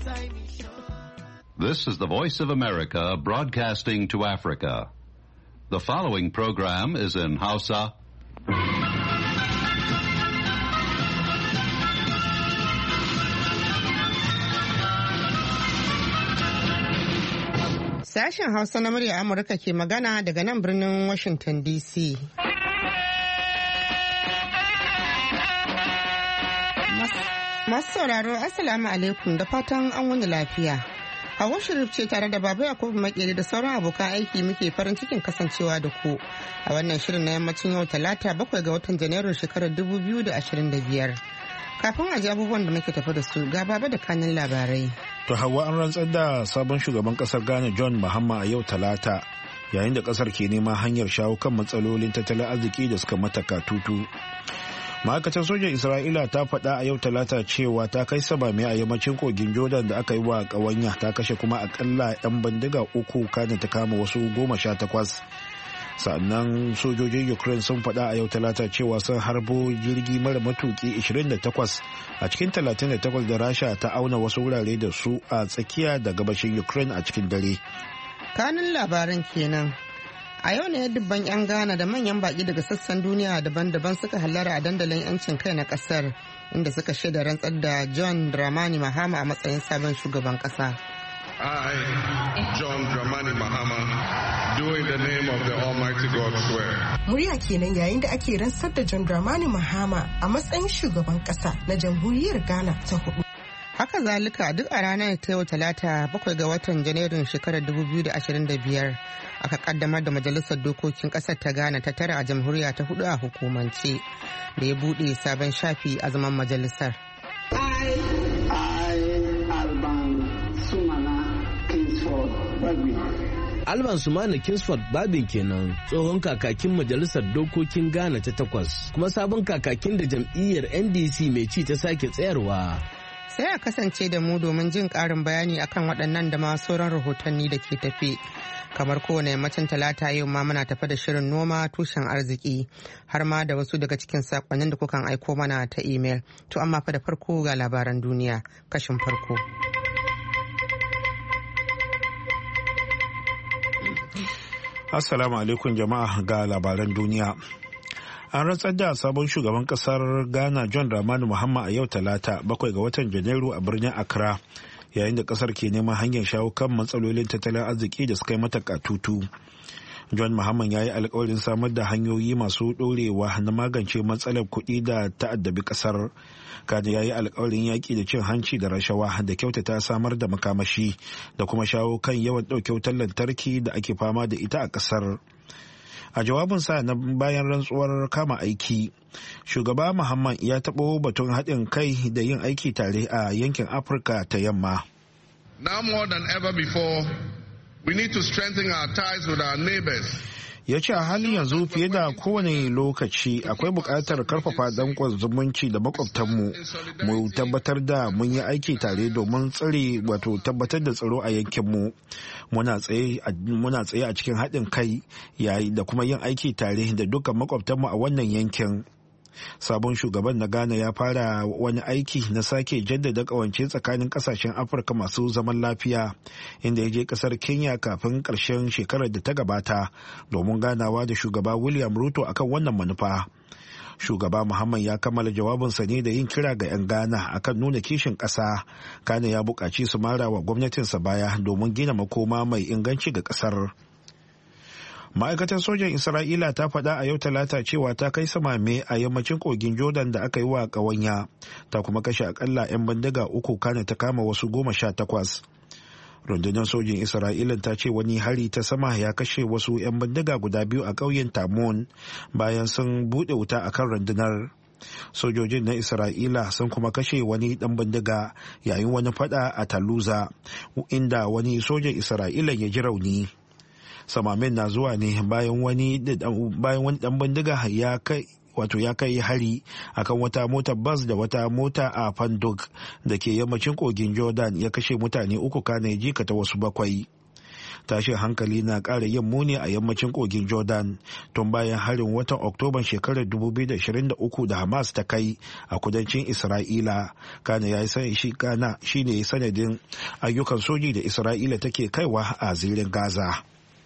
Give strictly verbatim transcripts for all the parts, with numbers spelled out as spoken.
This is the Voice of America broadcasting to Africa. The following program is in Hausa. Sashen Hausa na murya Amurka ke magana daga nan birnin Washington D C. Masu sauraro, Assalamu alaikum da fatan an wani lafiya. Hawa Sharif ce tare da Baba Yakubu Makeri da sauran abokan aiki muke farin cikin kasancewa da ku a wannan shirin na yammacin yau Talata bakwai ga watan Janairun shekarar dubu biyu da ashirin da biyar. Kafin a ji abubuwan da muke tafi da su ga Baba da kanin labarai. To Hawa, an rantsar da sabon shugaban kasar Ghana John Mahama a yau Talata yayin da kasar ke neman hanyar shawo kan matsalolin tattalin arziki da suka mata katutu. Ma'aikatar sojan Isra'ila ta faɗa a yau Talata cewa ta kai sabami a yammacin kogin Jordan da aka yi wa ƙawanya, ta kashe kuma akalla 'yan bindiga uku kana ta kama wasu goma sha takwas. Sannan sojojin Ukraine sun faɗa a yau Talata cewa sun harbo jirgi mara matuki ashirin da takwas a cikin talatin da takwas da Rasha ta auna wasu wurare da su a tsakiya da gabashin Ukraine a cikin dare. Kanin labaran kenan. A yau ne dubban 'yan Ghana da manyan baki daga sassan duniya daban-daban suka hallara a dandalin 'yancin kai na kasar, inda suka shaida rantsar da John Dramani Mahama a matsayin sabon shugaban kasa. I, John Dramani Mahama, do in the name of the Almighty God swear. Murya kenan yayin da ake rantsar da John Dramani Mahama a matsayin shugaban kasa na jamhuriyar Ghana ta hudu. Haka zalika duk a ranar ta yau Talata bakwai ga watan Janairun shekarar dubu biyu da ashirin da biyar aka kaddamar da Majalisar Dokokin Kasar ta Ghana ta tara a jamhuriya ta hudu a hukumance da ya bude sabon shafi a zaman majalisar. I, I, Alban Sumana Kingsford Babin. Alban Sumana Kingsford Babin kenan, tsohon kakakin Majalisar Dokokin Ghana ta takwas, kuma sabon kakakin da jam'iyyar N D C mai ci ta sake tsayarwa. Sai a kasance da mu domin jin ƙarin bayani akan waɗannan da ma sauran rahotanni da ke tafe. Kamar kowane yammacin Talata yau ma muna tafe da shirin noma tushen arziki har ma da wasu daga cikin sakonnin da kukan aiko mana ta imel. To amma fa da farko ga labaran duniya kashin farko. Assalamu alaikum jama'a ga labaran duniya. An rantsar da sabon shugaban kasar Ghana John Dramani Mahama a yau Talata bakwai ga watan Janairu a birnin Accra, yayin da kasar ke neman hanyar shawo kan matsalolin tattalin arziki da suka yi mata katutu. John Mahama ya yi alkawarin samar da hanyoyi masu ɗorewa na magance matsalar kuɗi da ta'addabi kasar. Kada ya yi alkawarin yaƙi da cin hanci da rashawa da kyautata samar da makamashi da kuma shawo kan yawan ɗauke wutar lantarki da ake fama da ita a kasar. A jawabinsa na bayan rantsuwar kama aiki, shugaba Muhammad ya taɓo batun haɗin kai da yin aiki tare a yankin Afirka ta yamma. Now more than ever before, we need to strengthen our ties with our neighbors. Ya ce a halin yanzu fiye da kowane lokaci akwai buƙatar karfafa danƙon zumunci da makwabtanmu, mu tabbatar da mun yi aiki tare domin tsare wato tabbatar da tsaro a yankinmu. Muna tsaye a cikin haɗin kai yayi da kuma yin aiki tare da dukkan makwabtanmu a wannan yankin. Sabon shugaban na Ghana ya fara wani aiki na sake jaddada kawance tsakanin kasashen Afirka masu zaman lafiya, inda ya je kasar Kenya kafin karshen shekarar da ta gabata domin ganawa da shugaba William Ruto akan wannan manufa. Shugaba Muhammad ya kammala jawabinsa ne da yin kira ga 'yan Ghana akan nuna kishin ƙasa. Ghana ya buƙaci su mara wa gwamnatinsa baya domin gina makoma mai inganci ga ƙasar. Ma'aikatar sojan Isra'ila ta faɗa a yau Talata cewa ta kai samame a yammacin kogin Jordan da aka yi wa ƙawanya, ta kuma kashe akalla 'yan bindiga uku kana ta kama wasu goma sha takwas. Rundunar sojin Isra'ila ta ce wani hari ta sama ya kashe wasu 'yan bindiga guda biyu a ƙauyen Tamun bayan sun buɗe wuta a kan rundunar. Sojojin na Isra'ila sun kuma kashe wani ɗan bindiga yayin wani faɗa a Taluza, inda wani sojan Isra'ila ya ji rauni. Samamin na zuwa ne bayan wani bayan wani dan bindiga ya kai wato ya kai hari akan wata motar bas da wata mota a Fanduk da ke yammacin kogin Jordan, ya kashe mutane uku kana ya jikata wasu bakwai. tashin hankali na ƙara yin muni a yammacin kogin Jordan tun bayan harin watan Oktoban shekarar dubu biyu da ashirin da uku da Hamas ta kai a kudancin Isra'ila. Kana ya yi shi kana shine sanadin ayyukan soji da Isra'ila take kaiwa a zirin Gaza.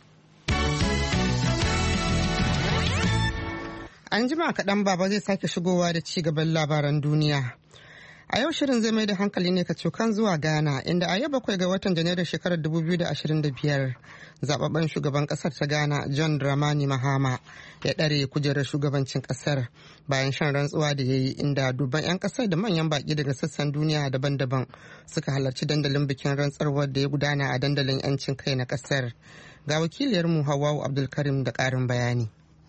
An jima kaɗan baba zai sake shigowa da ci gaban labaran duniya. A yau shirin zai mai da hankali ne kacokan zuwa Ghana, inda a yau bakwai ga watan Janairu shekarar dubu biyu da ashirin da biyar zababben shugaban kasar ta Ghana John Dramani Mahama ya ɗare kujerar shugabancin kasar bayan shan rantsuwa da ya yi, inda dubban 'yan kasar da manyan baki daga sassan duniya daban-daban suka halarci dandalin bikin rantsarwar da ya gudana a dandalin 'yancin kai na kasar. Ga wakiliyarmu Hawwa Abdulkarim da ƙarin bayani.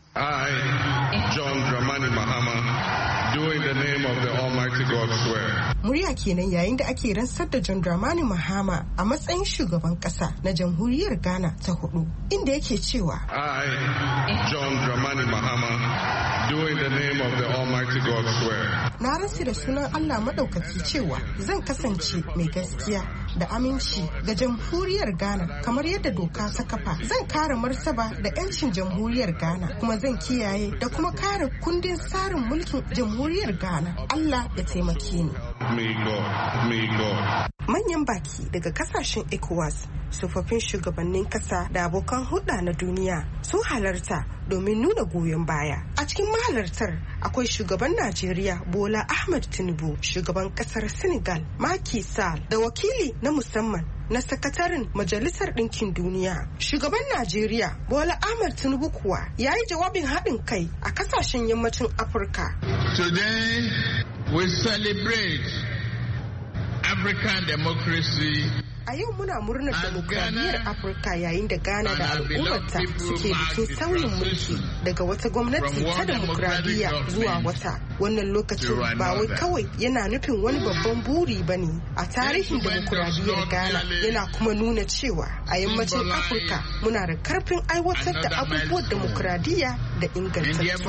I, John Dramani Mahama, do in the name of the Almighty God swear. Murya kenan yayin da ake rantsar da John Dramani Mahama a matsayin shugaban kasa na jamhuriyar Ghana ta hudu, inda yake cewa I, John Dramani Mahama, do in the name of the Almighty God swear. Na rantsi da sunan Allah madaukaki cewa zan kasance mai gaskiya da aminci ga jamhuriyar Ghana kamar yadda doka ta kafa. Zan kare martaba da 'yancin jamhuriyar Ghana, kuma zan kiyaye da kuma kare kundin tsarin mulkin jamhuriyar Ghana. Allah ya taimake ni. May God, may God. Manyan baki daga kasashen ECOWAS, tsofaffin shugabannin kasa da abokan hulɗa na duniya sun halarta domin nuna goyon baya. A cikin mahalartar akwai shugaban Najeriya Bola Ahmed Tinubu, shugaban kasar Senegal Macky Sall, da wakili na musamman na sakataren Majalisar Ɗinkin Duniya. Shugaban Najeriya Bola Ahmed Tinubu kuwa ya yi jawabin haɗin kai a kasashen yammacin Afirka. Today we celebrate African democracy. A yau muna murnar demokradiyyar Afirka yayin da Ghana da al'ummarta suke bikin sauyin mulki daga wata gwamnati ta demokradiyya zuwa wata. Wannan lokacin ba wai kawai yana nufin wani babban buri ba ne a tarihin demokradiyyar Ghana, yana kuma nuna cewa a yammacin Afirka muna da karfin aiwatar da abubuwan demokradiyya da ingantattu.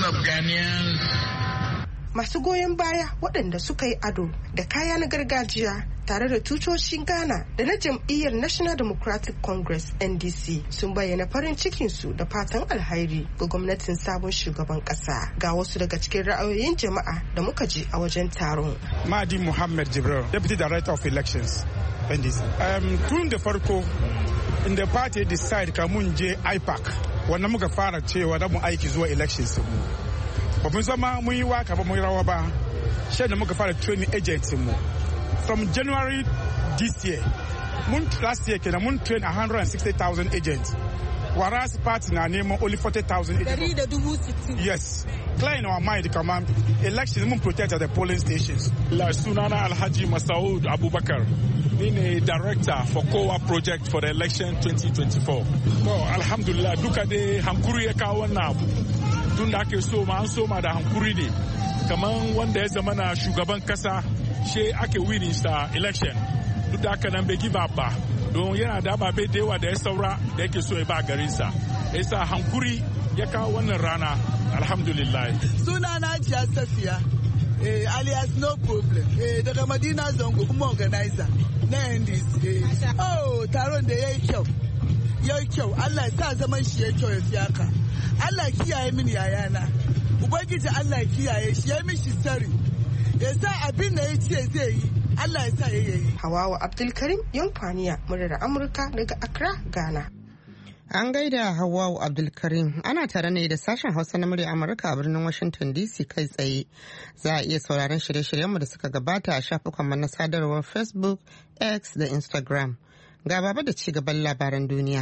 Masu goyon baya waɗanda suka yi ado da kaya na gargajiya tare da tutocin Ghana da na jam'iyyar National Democratic Congress N D C sun bayyana farin cikinsu da fatan alhairi ga gwamnatin sabon shugaban ƙasa. Ga wasu daga cikin ra'ayoyin jama'a da muka ji a wajen taron. Mahdi Muhammad Jibril, Deputy Director of Elections, N D C. Um, tun da farko, inda party decide kamun je I PAC, wannan muka fara cewa da mu aiki zuwa elections mu. Ba mun zama mun yi waka ba mun yi rawa ba, shi da muka fara training agents mu. From January this year, mun last year kenan mun train one hundred sixty thousand agents. Whereas party na neman only forty thousand agents. Yes. Clear in our mind, command elections mun protect at the polling stations. La sunana Alhaji Masaud Abubakar. Ni ne director for COA project for the election twenty twenty-four. To alhamdulillah duka dai hankuri ya kawo wannan abu. Tun da ake so ma an so ma da hankuri ne. Kaman wanda ya zama na shugaban kasa she ake winning sa election. Duk da haka nan bai give up ba. Don yana da ababe da yawa da ya saura da yake so ya ba garinsa. Yasa hankuri ya kawo wannan rana. Alhamdulillah. Sunana Jiya Safiya. Eh, alias no problem. Eh, daga Madina Zongo kuma organizer na N D C. Eh. Oh, taron da yayi kyau. Yayi kyau. Allah ya sa zaman shi yayi kyau ya fi haka. Allah kiyaye mini yayana. Ubangiji Allah kiyaye shi ya mishi sari. Ya sa abin da yace zai yi. Allah ya sa ya yi. Hawawa Abdulkarim Yankwaniya, muryar Amurka daga Accra, Ghana. An gaida Hawwa Abdulkarim. Ana tare ne da sashen Hausa na murya Amurka a birnin Washington D C kai tsaye. Za a iya sauraron shirye-shiryenmu da suka gabata a shafukanmu na sadarwar Facebook, X da Instagram. Ga baba da ci gaban labaran duniya.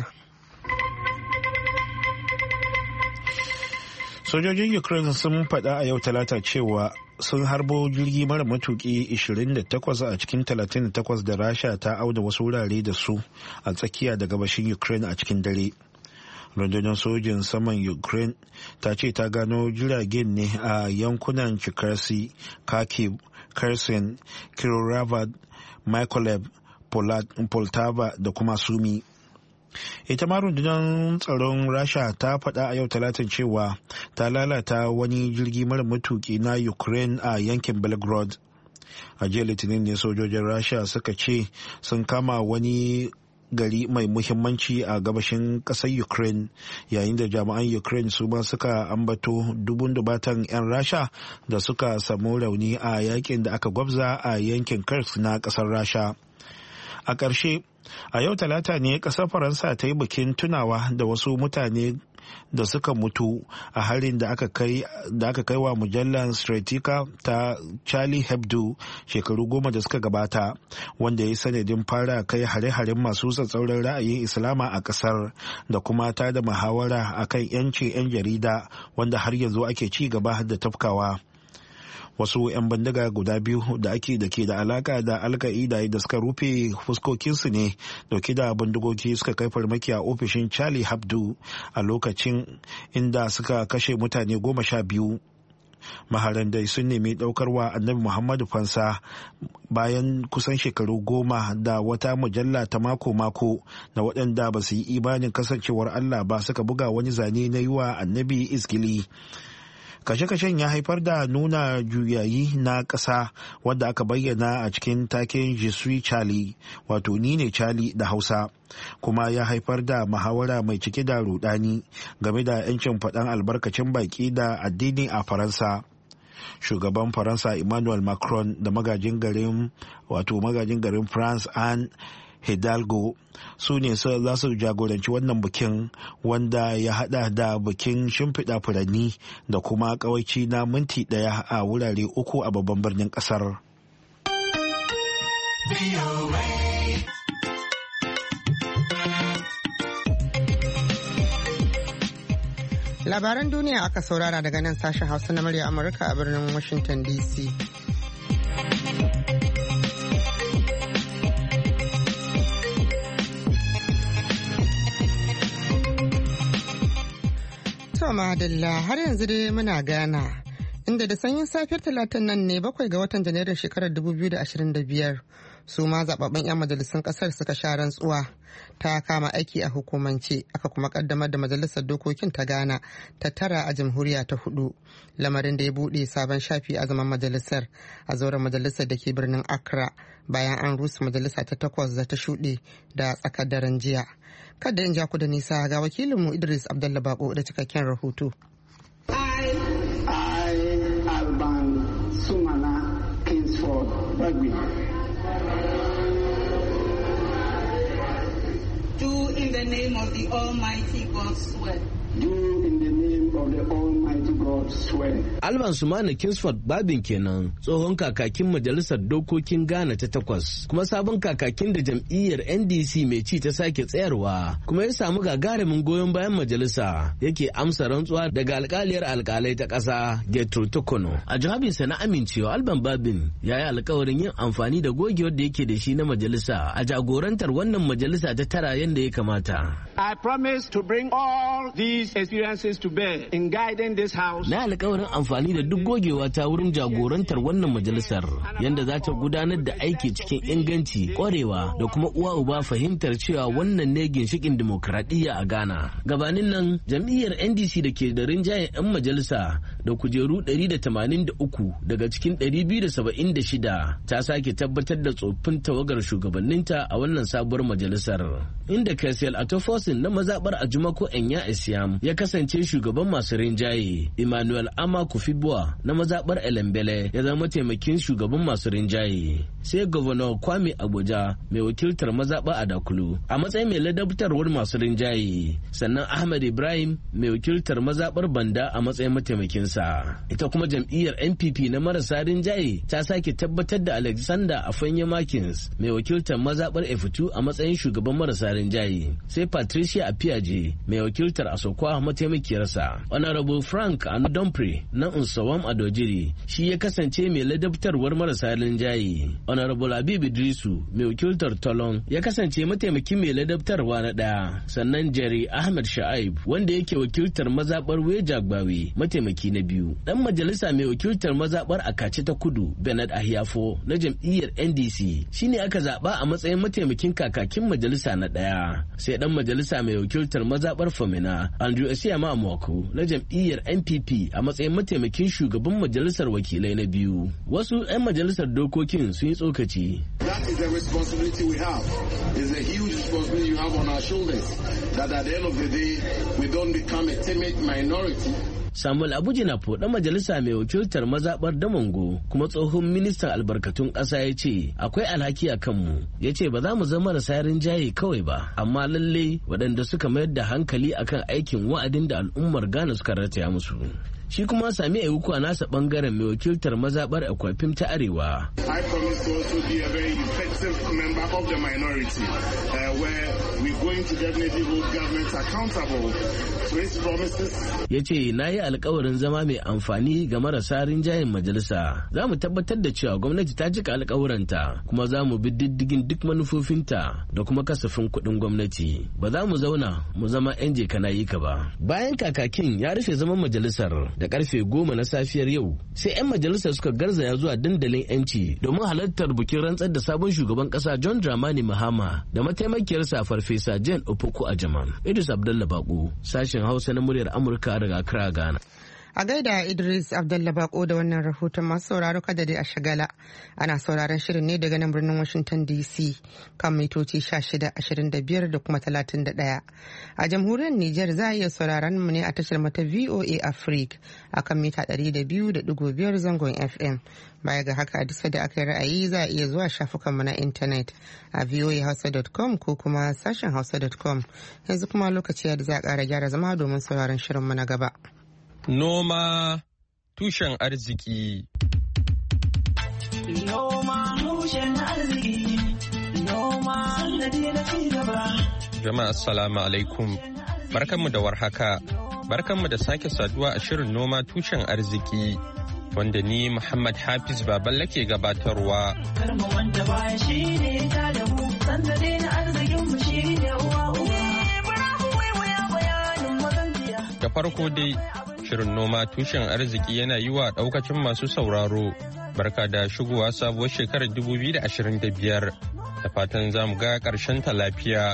Sojojin Ukraine sun faɗa a yau talata cewa sun harbo jirgi mara matuki ishirin da takwas a cikin talatin da takwas da Rasha ta auna wasu wurare da su a tsakiya da gabashin Ukraine a cikin dare. Rundunar sojin saman Ukraine ta ce ta gano jiragen ne a yankunan Cherkasy, Kharkiv, Kherson, Kirovohrad, Mykolaiv, Poltava da kuma Sumi. Ita ma rundunar tsaron Rasha ta faɗa a yau talatin cewa ta lalata wani jirgi mara matuki na Ukraine a yankin Belgorod. A jiya Litinin ne sojojin Rasha suka ce sun kama wani gari mai muhimmanci a gabashin ƙasar Ukraine, yayin da jami'an Ukraine su ma suka ambato dubun dubatan 'yan Rasha da suka samu rauni a yakin da aka gwabza a yankin Kursk na ƙasar Rasha. A ƙarshe, a yau talata ne ƙasar Faransa ta yi bikin tunawa da wasu mutane da suka mutu a harin da aka kai da aka kai wa mujallar Stratika ta Charlie Hebdo shekaru goma da suka gabata, wanda ya yi sanadin fara kai hare-haren masu tsatsauran ra'ayin Islama a kasar da kuma ta da muhawara akan 'yancin 'yan jarida wanda har yanzu ake ci gaba da tafkawa. Wasu 'yan bandaga guda biyu da ake da ke da alaka da alka'ida da suka rufe fuskokinsu ne dauke da bindigogi suka kai farmaki a ofishin Charlie Hebdo a lokacin inda suka kashe mutane goma sha biyu. Maharan dai sun nemi daukarwa annabi Muhammadu fansa bayan kusan shekaru goma da wata mujalla ta mako-mako na waɗanda ba su yi imanin kasancewar Allah ba suka buga wani zane na yi wa annabi izgili. Kashe-kashen ya haifar da nuna juyayi na ƙasa wadda aka bayyana a cikin taken Je suis Charlie, wato ni ne Charlie da Hausa, kuma ya haifar da muhawara mai cike da rudani game da 'yancin faɗan albarkacin baki da addini a Faransa. Shugaban Faransa Emmanuel Macron da magajin garin wato magajin garin France Anne Hidalgo su ne za su jagoranci wannan bikin, wanda ya hada da bikin shimfiɗa furanni da kuma kawaici na minti ɗaya a wurare uku a babban birnin ƙasar. Labaran duniya aka saurara daga nan sashen Hausa na murya Amurka a birnin Washington D C. To madalla, har yanzu dai muna Ghana, inda da sanyin safiyar talatin nan ne bakwai ga watan Janairun shekarar dubu biyu da ashirin da biyar su ma zababben 'yan majalisun kasar suka sha rantsuwa ta kama aiki a hukumance, aka kuma kaddamar da majalisar dokokin ta Ghana ta tara a jamhuriya ta hudu, lamarin da ya bude sabon shafi a zaman majalisar a zauren majalisar da ke birnin Accra bayan an rusa majalisa ta takwas da ta shuɗe da tsakar daren jiya. Kada in ja ku da nisa, ga wakilinmu Idris Abdullah Bako da cikakken rahoto. I, I, Alban Sumana Kingsford Rugby. Do in the name of the Almighty God swear. Do in the name of the Almighty God swear. Alban Sumana Kingsford Babin kenan, tsohon kakakin majalisar dokokin Ghana ta takwas, kuma sabon kakakin da jam'iyyar N D C mai ci ta sake tsayarwa, kuma ya samu gagarumin goyon bayan majalisa, yake amsa rantsuwa daga alkaliyar alkalai ta ƙasa Gertrude Tokono. A jawabinsa na amincewa, Alban Babin ya yi alkawarin yin amfani da gogewar da yake da shi na majalisa a jagorantar wannan majalisa ta tara yadda ya kamata. I promise to bring all these experiences to bear in guiding this house. Na alƙawarin amfani da duk gogewa ta wurin jagorantar wannan majalisar yadda za ta gudanar da aiki cikin inganci, ƙwarewa da kuma uwa uba fahimtar cewa wannan ne ginshikin dimokuraɗiyya a Ghana. Gabanin nan, jam'iyyar N D C da ke da rinjayen 'yan majalisa da kujeru ɗari da tamanin da uku daga cikin ɗari biyu da saba'in da shida ta sake tabbatar da tsoffin tawagar shugabanninta a wannan sabuwar majalisar. Inda Kasiel Atofosin na mazaɓar Ajumako Enya Esiam ya kasance shugaban masu rinjaye, Emmanuel Ama Kufibua na mazaɓar Elembele ya zama mataimakin shugaban masu rinjaye, sai Governor Kwame Abuja mai wakiltar mazaɓar Adakulu a matsayin mai ladabtarwar masu rinjaye, sannan Ahmed Ibrahim mai wakiltar mazaɓar Banda a matsayin mataimakinsa. Ita kuma jam'iyyar N P P na marasa rinjaye ta sake tabbatar da Alexander Afanya Makins mai wakiltar mazaɓar Efutu a matsayin shugaban marasa rinjaye, sai Patricia Apiaje mai wakiltar Asokwa mataimakiyarsa. Honorable Frank Anodompre na Unsawam Adojiri shi ya kasance mai ladabtarwar marasa rinjaye. Honorable Habib Idrisu mai wakiltar Tolon ya kasance mataimakin mai ladabtarwa na ɗaya. Sannan Jerry Ahmed Sha'ib wanda yake wakiltar mazaɓar Wejagbawe mataimaki na biyu. Dan majalisa mai wakiltar mazaɓar Akace ta Kudu Bernard Ahiafo na jam'iyyar N D C shine aka zaɓa a matsayin mataimakin kakakin majalisa na ɗaya. Sai dan majalisa majalisa mai wakiltar mazaɓar Famina Andrew Esiyama Amwako na jam'iyyar N P P a matsayin mataimakin shugaban majalisar wakilai na biyu. Wasu 'yan majalisar dokokin sun yi tsokaci. That is the responsibility we have. It's a huge responsibility you have on our shoulders. That at the end of the day, we don't become a timid minority. Samuel Abujinafo ɗan majalisa mai wakiltar mazaɓar Damongo kuma tsohon ministan albarkatun ƙasa ya ce akwai alhaki a kanmu. Ya ce ba za mu zama da sayarin jaye kawai ba, amma lalle waɗanda suka mayar da hankali akan aikin wa'adin da al'ummar Ghana suka rataya musu. Shi kuma Sami Ewuku a nasa bangaren mai wakiltar mazaɓar Akwafim ta Arewa. I promise to also be a very effective member of the minority uh, where we're going to definitely hold government accountable to its promises. Ya ce na yi alkawarin zama mai amfani ga marasa rinjayen majalisa. Za mu tabbatar da cewa gwamnati ta cika alkawuranta kuma za mu bi diddigin duk manufofinta da kuma kasafin kuɗin gwamnati. Ba za mu zauna mu zama 'yan jeka na yi ka ba. Bayan kakakin ya rufe zaman majalisar da karfe goma na safiyar yau sai 'yan majalisar suka garzaya zuwa dandalin 'yanci domin halartar bikin rantsar da sabon shugaban kasa John Dramani Mahama da mataimakiyarsa farfesa Jane Opoku Ajaman. Idris Abdullah Bako, sashen Hausa na muryar Amurka daga Accra, Ghana. A gaida Idris Abdullah Bako da wannan rahoton, masu sauraro kada dai a shagala. Ana sauraron shirin ne daga nan birnin Washington D C kan mitoci shida, ashirin da biyar da kuma talatin da ɗaya. A jamhuriyar Nijar za a iya sauraron mu ne a tashar mata V O A Africa a kan mita ɗari da biyu da ɗigo biyar zangon F M. Baya ga haka a duk da aka yi ra'ayi za a iya zuwa shafukanmu na intanet a voa hausa dot com ko kuma sashen hausa dot com. Yanzu kuma lokaci da za a ƙara gyara zama domin sauraron shirinmu na gaba. Noma tushen arziki. Noma tushen arziki. Noma sannadi na cigaba. Jama'a assalamu alaikum. Barkanmu da warhaka. Barkanmu da sake saduwa a shirin noma tushen arziki. Wanda ni Muhammad Hafiz Baballe ke gabatarwa. Karma wanda baya shi ne ta da mu, sannadi na arzikin mu shi ne uwa uwa. Da farko dai shirin noma tushen arziki yana yi wa daukacin masu sauraro barka da shigowa sabuwar shekarar dubu biyu da ashirin da biyar da fatan za mu ga ƙarshen ta lafiya.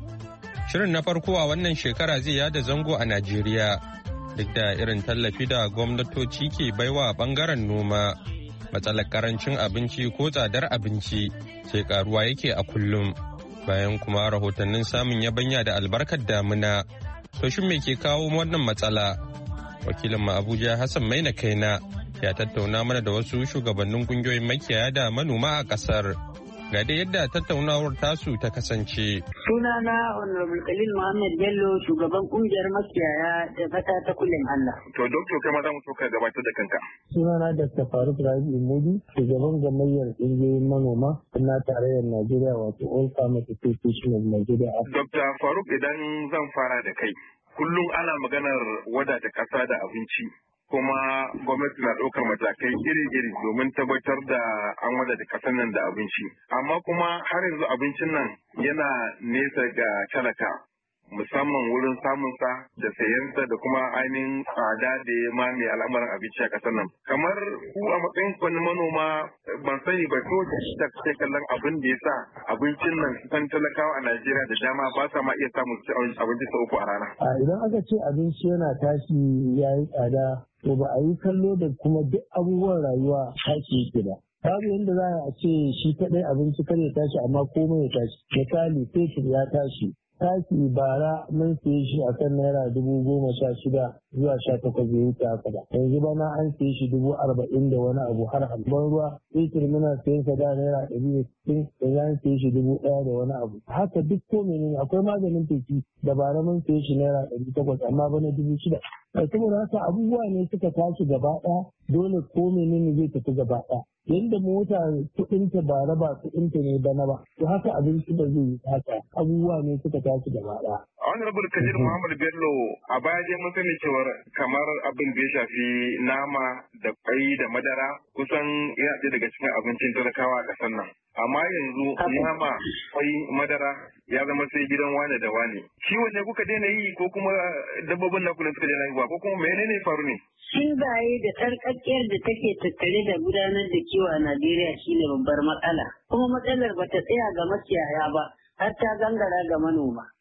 Shirin na farko a wannan shekara zai yada zango a Najeriya duk da irin tallafi da gwamnatoci ke baiwa bangaren noma. Matsalar karancin abinci ko tsadar abinci sai karuwa yake a kullum bayan kuma rahotannin samun yabanya da albarkar damina. To shin me ke kawo wannan matsala? Wakilin mu Abuja Hassan Maina Kaina ya tattauna mana da wasu shugabannin kungiyoyin makiyaya da manoma a kasar. Ga dai yadda tattaunawar tasu ta kasance. Sunana Honorable Khalil Muhammad Bello, shugaban kungiyar makiyaya da fata ta kullum Allah. To doctor kai ma za mu so ka gabatar da kanka. Sunana Doctor Faruk Rabi Imudi, shugaban gamayyar kungiyoyin manoma na tarayyar Najeriya wato All Farmers Association of Nigeria. Doctor Faruk, idan zan fara da kai. Kullum ana maganar wadata ƙasa da abinci, kuma gwamnati na ɗaukar matakai iri-iri domin tabbatar da an wadata ƙasar nan da abinci. Amma kuma har yanzu abincin nan yana nesa ga talaka, musamman wurin samunsa da sayensa da kuma ainihin tsada da ya mame al'amuran abinci a ƙasar nan. Kamar ku a matsayin kwanin manoma ban sani ba ko da kake kallon abin da ya sa abincin nan kusan talakawa a Najeriya da dama ba sa ma iya samun abinci sau uku a rana. A idan aka ce abinci yana tashi ya yi tsada to ba a yi kallo da kuma duk abubuwan rayuwa tashi yake ba. Babu yadda za a ce shi kaɗai abinci kar ya tashi amma komai ya tashi. Misali fetur ya tashi. Taki bara mun siye shi a kan naira dubu goma sha shida zuwa sha takwas bai wuce haka ba. Yanzu bana an siye shi dubu arba'in da wani abu har ban ruwa. Fetur muna siyan sa da naira ɗari da sittin yanzu an siye shi dubu ɗaya da wani abu. Haka duk ko menene akwai maganin feshi da bara mun siye shi naira ɗari takwas amma bana dubu shida. Saboda haka abubuwa ne suka tashi gaba ɗaya dole ko menene zai tafi gaba ɗaya. Yadda mota kuɗinta ba raba kuɗinta ne bana ba, to haka abinci ba zai yi haka abubuwa ne suka tashi gaba ɗaya. Honorable Kajir Muhammad Bello, a baya dai mun sani cewar kamar abin da ya shafi nama da kwai da madara kusan yana ɗaya daga cikin abincin talakawa a ƙasar nan. Amma yanzu nama, kwai, madara ya zama sai gidan wane da wane. Kiwo ne kuka daina yi ko kuma dabbobin na kullum suka daina yi ba ko kuma menene faru ne? Shingaye da sarƙaƙƙiyar da take tattare da gudanar da kiwo a Najeriya shine babbar matsala. Kuma matsalar bata tsaya ga makiyaya ba, har ta gangara ga manoma.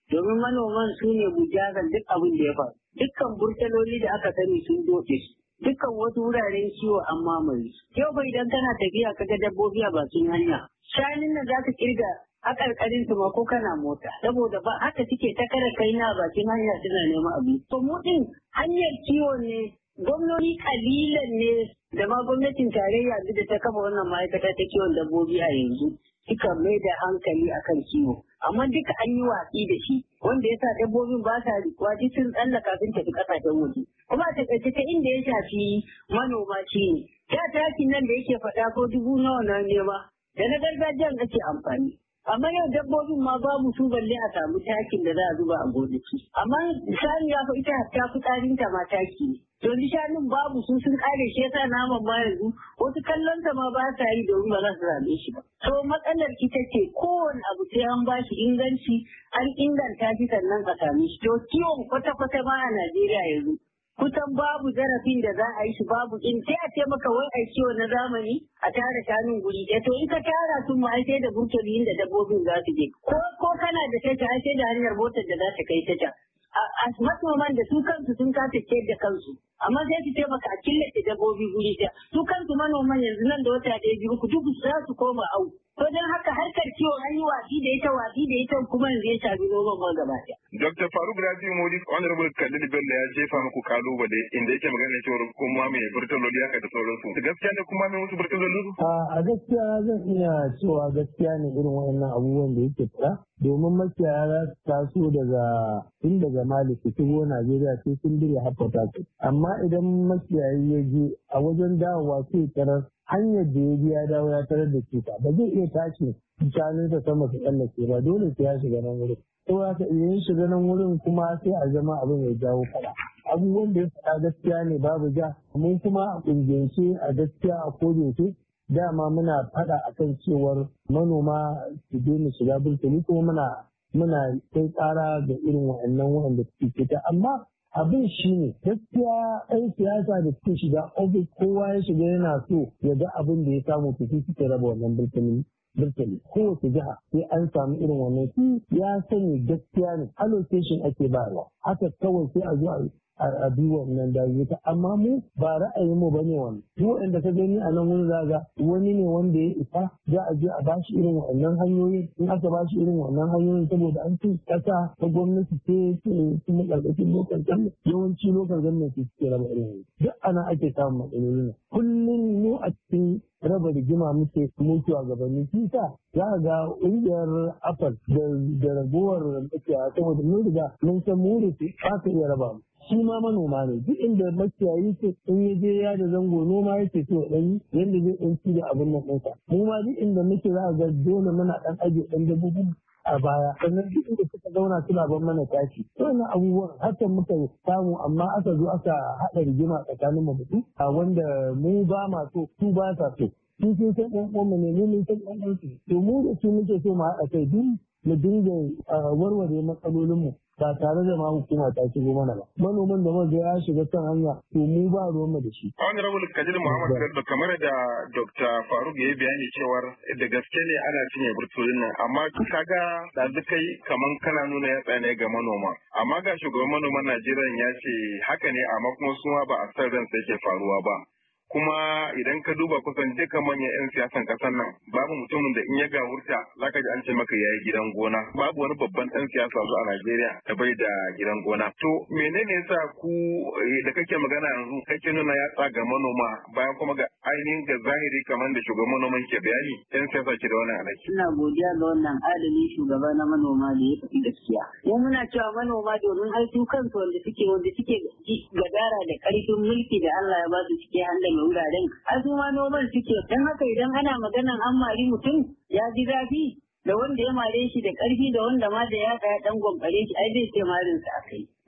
domin manoman su ne bujagan duk abin da ya faru. Dukkan burtaloli da aka sani sun doke su. Dukkan wasu wuraren kiwo an mamaye. Yau fa idan kana tafiya kaga dabbobi a bakin hanya. Shanun nan za ka kirga a ƙarƙarin su ma ko kana mota. Saboda ba haka suke ta kare kai na bakin hanya suna neman abinci. To mu din hanyar kiwo ne gwamnati kalilan ne da ma gwamnatin tarayya duk da ta kafa wannan ma'aikata ta kiwon dabbobi a yanzu. Suka mai da hankali akan kiwo. Amma duka an yi watsi da shi wanda ya sa dabbobin ba sa rikuwa duk sun tsallaka sun tafi kasashen waje. Kuma a takaice ta inda ya shafi manoma shi ne. Da takin nan da yake faɗa ko dubu nawa na nema da na gargajiyan ake amfani. Amma yau dabbobin ma babu su balle a samu takin da za a zuba a gonaki. Amma saniya fa ita ta fi tsarinta ma taki ne. Yanzu shanun babu su sun kare shi yasa naman ma yanzu wasu kallon ma ba sa yi domin ba za su zabe shi ba. To matsalar ita ce kowane abu sai an ba shi inganci an inganta shi sannan a same shi. To kiwon kwata-kwata ma a Najeriya yanzu kusan babu zarafin da za a yi shi babu in sai a ce maka wai a kiwo na zamani a tara shanun guri ɗaya to in ka tara sun ma sai da burtoli da dabbobin za su je. Ko ko kana da tata sai da hanyar motar da za ta kai tata. A manoman da su kansu sun kasa ciyar da kansu amma sai su taimaka a killace dabbobi guri ɗaya su kansu manoman yanzu nan da wata ɗaya biyu duk za su koma au to don haka harkar kiwo an yi watsi da ita watsi da ita kuma yanzu ya shafi noman ma gaba ɗaya. Dokta Faruk Rabi Modi Honorable Khalil Bello ya jefa muku kalubale inda yake magana cewa kuma mai burtaloli haka da sauransu. Gaskiya ne kuma mai musu burtaloli? A gaskiya zan iya cewa gaskiya ne irin waɗannan abubuwan da yake fara domin makiyaya za su taso daga tun daga Mali su shigo Najeriya sai sun dire har Port Harcourt. Amma idan makiyayi ya je a wajen dawowa sai tarar hanyar da ya biya dawo ya tarar da cuta ba zai iya tashi shanunsa sama su tsallake ba dole sai ya shiga nan wurin. Sau haka idan shiga nan wurin kuma sai a zama abin ya jawo fada. Abubuwan da ya faɗa gaskiya ne babu ja mun kuma a ƙungiyance a gaskiya a kodayaushe dama muna faɗa akan cewar manoma su daina shiga burtali kuma muna muna kai ƙara ga irin wa'annan wa'anda suke fita amma abin shi ne gaskiya ɗan siyasa da suke shiga ofis kowa ya shiga yana so ya ga abin da ya samu su suke raba wannan burtali burtali kowace jiha sai an samu irin wannan su ya sani gaskiya ne allocation ake bayarwa haka kawai sai a zo a bi wannan dazuka amma mu ba ra'ayin mu bane wannan mu inda ka gani a nan wani zaga wani ne wanda ya isa za a je a bashi irin wannan hanyoyin in aka bashi irin wannan hanyoyin saboda an ci kasa ta gwamnati ce ce kuma karkashin lokacin gwamnati yawanci lokacin gwamnati suke raba irin duk ana ake samun matsalolin kullum mu a cikin raba rigima muke mutuwa gabanin kisa za ga ƙungiyar afal da ragowar makiyaya saboda mun riga mun san mu da ba ka iya raba mu shi ma manoma ne duk inda makiyayi ce in ya je ya da zango noma yake so dan yanda zai dan ci da abin nan ɗinsa mu ma duk inda muke za ga dole muna dan aje dan dabbobi a baya sannan duk inda suka zauna suna ban mana tashi wannan abubuwan hakan muka samu amma aka zo aka haɗa rigima tsakanin mu a wanda mu ba ma so su ba sa so sun sun san ɗan uwanmu ne mu mun san ɗan uwansu to mu da su muke so mu haɗa kai duk mu dinga warware matsalolinmu ba tare da ma hukuma ta shigo mana ba manoman da maza ya shiga kan hanya to mu ba ruwan mu da shi Honorable Khalil Muhammad Bello kamar da Doctor Faruk ya yi bayani cewar da gaske ne ana cinye burtolin nan amma kaga da kai kaman kana nuna yatsa ne ga manoma amma ga shugaban manoman Najeriya ya ce haka ne amma kuma su ma ba a san ransa yake faruwa ba kuma idan ka duba kusan duka manyan 'yan siyasan kasar nan babu mutumin da in ya gawurta zaka ji an ce maka yayi gidan gona babu wani babban ɗan siyasa su a Najeriya da bai da gidan gona to menene yasa ku da kake magana yanzu kake nuna yatsa ga manoma bayan kuma ga ainihin ga zahiri kamar da shugaban manoman ke bayani 'yan siyasa ke da wannan alaki ina godiya ga wannan adali shugaba na manoma da ya faɗi gaskiya mu muna cewa manoma domin ai su kansu wanda suke wanda suke gadara da ƙarfin mulki da Allah ya ba su suke handa wuraren azuma noman suke don haka idan ana maganan an mari mutum ya ji zafi da wanda ya mare shi da ƙarfi da wanda ma da ya ɗaya ɗan gwamfare shi ai zai ce marin sa akai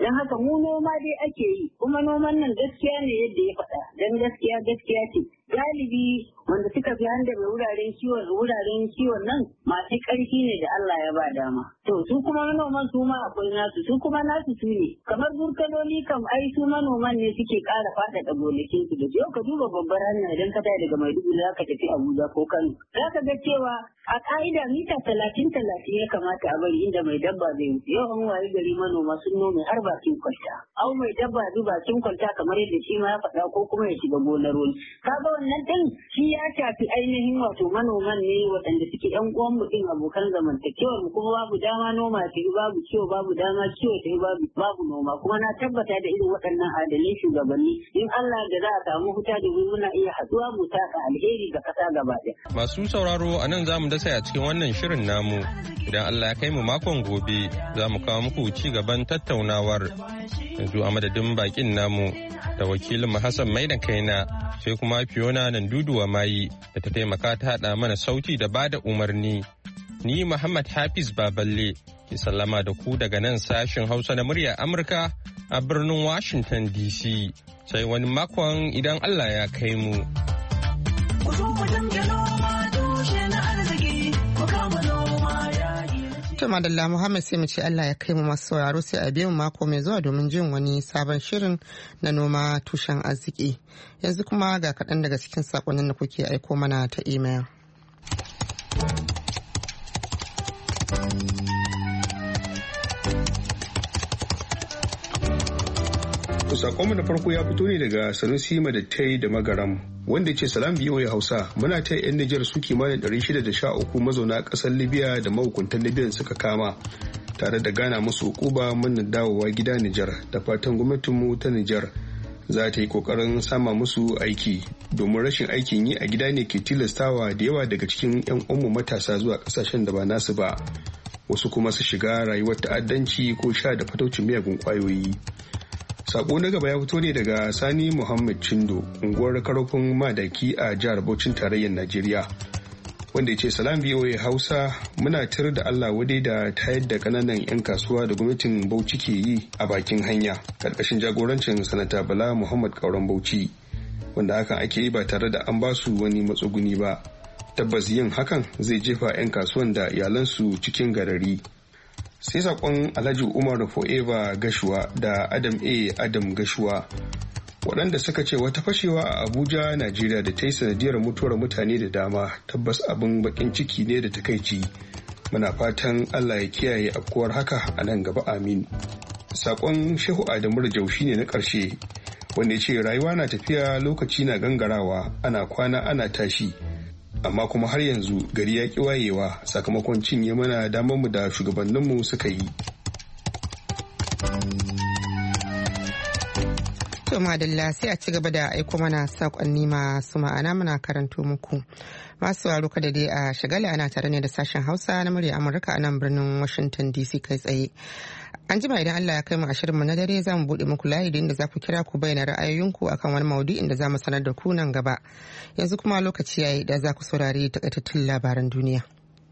don haka mu noma dai ake yi kuma noman nan gaskiya ne yadda ya faɗa don gaskiya gaskiya ce galibi wanda suka fi handa mai wuraren kiwon wuraren kiwon nan masu ƙarfi ne da Allah ya ba dama to su kuma manoman su ma akwai nasu su kuma nasu su ne kamar burkaloli kam ai su manoman ne suke ƙara faɗaɗa gonakin su da yau ka duba babbar hanya idan ka tafi daga Maiduguri za ka tafi Abuja ko Kano za ka ga cewa a ƙa'ida mita talatin talatin ya kamata a bari inda mai dabba zai wuce yau an wayi gari manoma sun nome har bakin kwalta au mai dabba zu bakin kwalta kamar yadda shi ma ya faɗa ko kuma ya shiga gonar wani kaga wannan din shi ya shafi ainihin wato manoman ne waɗanda suke yan uwan mu din abokan zamantakewar mu kuma babu dama noma ta babu kiwo babu dama kiwo ta babu babu noma kuma na tabbata da irin waɗannan adalai shugabanni in Allah da za a samu huta da mu muna iya haɗuwa mu saka alheri ga ƙasa gaba ɗaya. Masu sauraro a nan za mu dasa a cikin wannan shirin namu idan Allah ya kai mu makon gobe za mu kawo muku ci gaban tattaunawar yanzu a madadin bakin namu da wakilin Hassan Maina Kaina sai kuma Fiona Nanduduwa Mayi da ta taimaka ta haɗa mana sauti da bada umarni. Ni Muhammad Hafiz Baballe ke sallama da ku daga nan sashin Hausa na murya Amurka a birnin Washington D C. Sai wani makon idan Allah ya kai mu. To madalla Muhammad sai mu ce Allah ya kai mu masu sauraro sai a biyu mako mai zuwa domin jin wani sabon shirin na noma tushen arziki. Yanzu kuma ga kaɗan daga cikin saƙonin da kuke aiko mana ta email. Sakonmu na farko ya fito ne daga Sanusi Madattai da Magaram wanda ce salam biyo ya Hausa muna ta yan Nijar su kimanin ɗari shida da sha uku mazauna ƙasar Libya da mahukuntan Libya suka kama tare da gana musu hukuba mun dawowa gida Nijar da fatan gwamnatinmu ta Nijar za ta yi kokarin sama musu aiki domin rashin aikin yi a gida ne ke tilastawa da yawa daga cikin yan uwanmu matasa zuwa ƙasashen da ba nasu ba wasu kuma su shiga rayuwar ta'addanci ko sha da fataucin miyagun ƙwayoyi. Sako na gaba ya fito ne daga Sani Muhammad Chindo, unguwar karfin madaki a jihar Bauchin tarayyar Najeriya. Wanda ya ce salam B O A Hausa muna tir da Allah wadai da tayar da kananan 'yan kasuwa da gwamnatin Bauchi ke yi a bakin hanya karkashin jagorancin sanata Bala Muhammad Kauran Bauchi wanda hakan ake yi ba tare da an ba su wani matsuguni ba. Tabbas yin hakan zai jefa 'yan kasuwan da iyalansu cikin garari. Sai saƙon Alhaji Umar Forever Gashuwa da Adam A. Adam Gashuwa waɗanda suka ce wata fashewa a Abuja, Najeriya da ta yi sanadiyar mutuwar mutane da dama tabbas abin bakin ciki ne da takaici. Muna fatan Allah ya kiyaye afkuwar haka a nan gaba amin. Saƙon Shehu Adamu Rajau shine na ƙarshe wanda ya ce rayuwa na tafiya lokaci na gangarawa ana kwana ana tashi. Amma kuma har yanzu gari ya ƙi wayewa sakamakon cinye mana damarmu da shugabanninmu suka yi. To madalla sai a ci gaba da aiko mana saƙonni masu ma'ana muna karanto muku. Masu waro kada dai a shagala ana tare ne da sashen Hausa na murya Amurka a nan birnin Washington D C kai tsaye. An jima idan Allah ya kai mu ashirin mu na dare za mu buɗe muku layi da inda za ku kira ku bayyana ra'ayoyinku akan wani maudu'in da za mu sanar da ku nan gaba. Yanzu kuma lokaci yayi da za ku saurari takaitattun labaran duniya.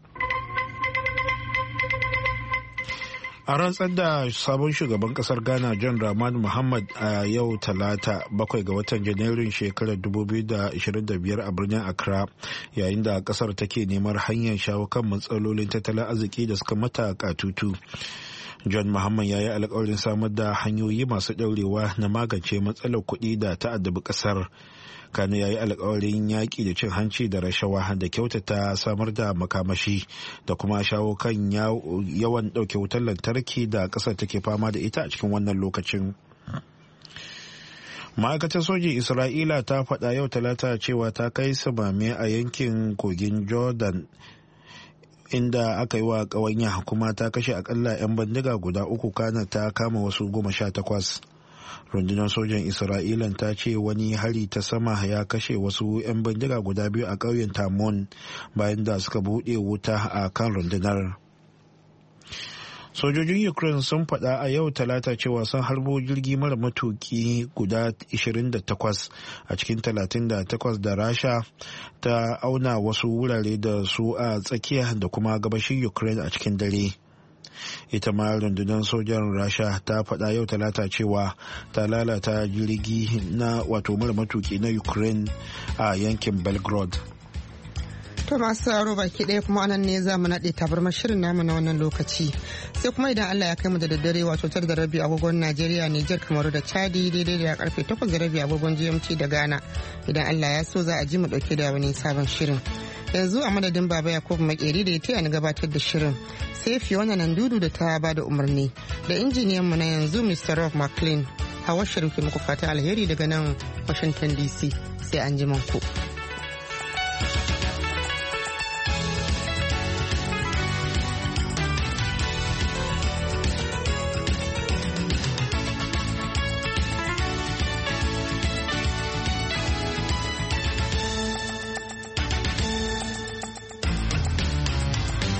A rantsar da sabon shugaban kasar Ghana John Dramani Mahama a yau talata bakwai ga watan Janairun shekarar dubu biyu da ashirin da biyar a birnin Accra yayin da kasar take neman hanyar shawo kan matsalolin tattalin arziki da suka mata katutu. John Mahama ya yi alkawarin samar da hanyoyi masu ɗaurewa na magance matsalar kuɗi da ta addabi ƙasar. Kano ya yi alkawarin yaƙi da cin hanci da rashawa da kyautata samar da makamashi da kuma shawo kan yawan ɗauke wutar lantarki da ƙasar take fama da ita a cikin wannan lokacin. Ma'aikatar sojin Isra'ila ta faɗa yau talata cewa ta kai samame a yankin kogin Jordan inda aka yi wa ƙawanya kuma ta kashe akalla 'yan bandiga guda uku kana ta kama wasu goma sha takwas. Rundunar sojan Isra'ila ta ce wani hari ta sama ya kashe wasu 'yan bindiga guda biyu a ƙauyen Tamon bayan da suka buɗe wuta a kan rundunar. Sojojin Ukraine sun faɗa a yau talata cewa sun harbo jirgi mara matuki guda ishirin da takwas a cikin talatin da takwas da Rasha ta auna wasu wurare da su a tsakiya da kuma gabashin Ukraine a cikin dare. ita ma rundunar sojan rasha ta faɗa yau talata cewa ta lalata jirgi na wato mara matuki na ukraine a yankin belgrade. To masu sauraro baki ɗaya kuma anan ne za mu naɗe tabarmar shirin namu na wannan lokaci sai kuma idan Allah ya kai mu da daddare wato tar da rabi agogon Najeriya Nijar Kamaru da Chadi daidai da karfe takwas da rabi agogon G M T da Ghana idan Allah ya so za a ji mu ɗauke da wani sabon shirin. Yanzu a madadin Baba Yakubu Makeri da ya taya ni gabatar da shirin sai Fiona Nandudu da ta ba da umarni da injiniyan mu na yanzu Mister Rob McLean. Hawa Sharif ke muku fata alheri daga nan Washington D C sai an ji ku.